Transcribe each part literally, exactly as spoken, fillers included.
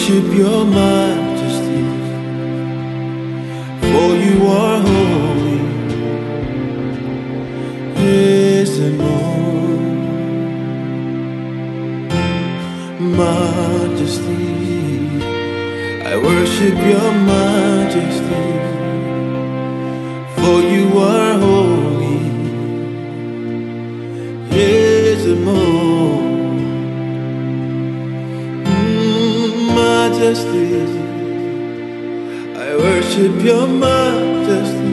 worship your majesty, for you are holy. Yes, and more majesty. I worship your majesty, for you are holy. Yes, and more majesty. I worship your majesty,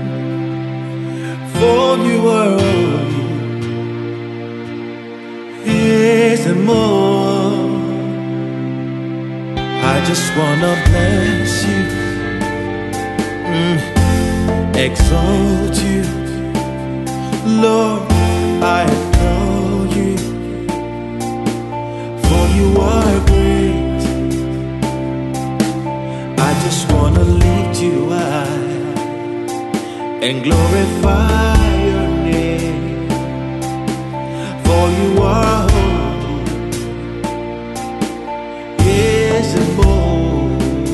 for you are holy. Yes, and more. I just wanna bless you, mm, exalt you, Lord. I adore you, for you are great. I just wanna lift you high and glorify your name, for you are holy. Yes, and more.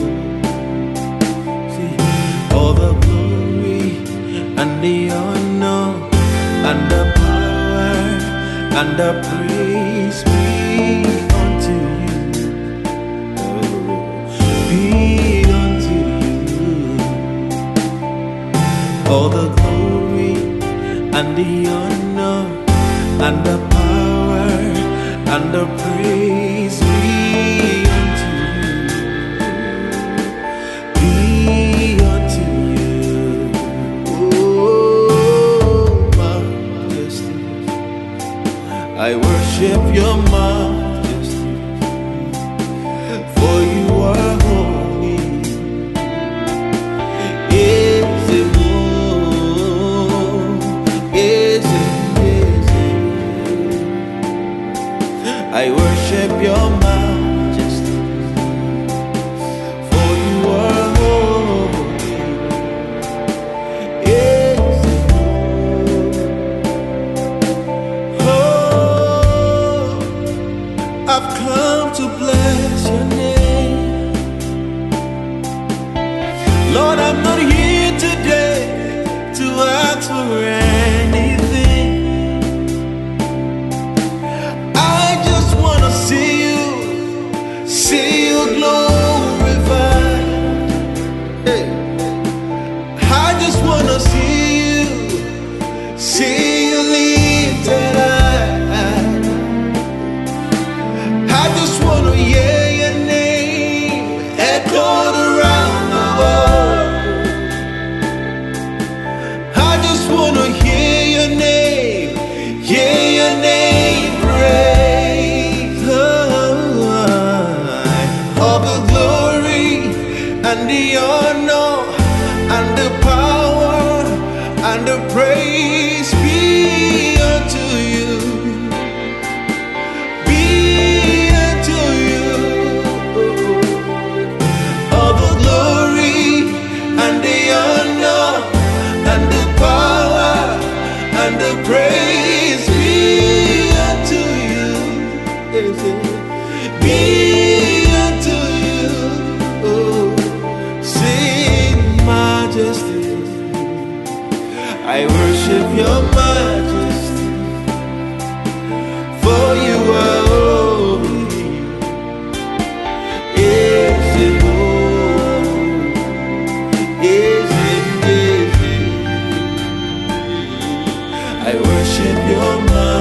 See, all the glory and the honor and the power and the praise be unto you. Be unto you. All the glory and the honor and the power and the praise be unto you. Be unto you. Oh, majesty. I worship your majesty, for you are holy. Is it more? Is it, is it? I worship your majesty, for you are holy. Is it more? Oh, I've come to bless your name. Lord, I'm not here today to ask for anything. I just wanna see you, see you glorified. Hey. I just wanna see you, see you lifted high. I just wanna hear your name echoed around the world. I just wanna hear your name, hear your name praised. Oh, all the glory and the honor and the power and the praise be unto you. Be unto you. All the glory and the honor and the power and the praise be unto you. Be unto you. Oh, sing majesty. I worship your majesty, for you are holy. Is it more? Is it, is it? I worship your majesty.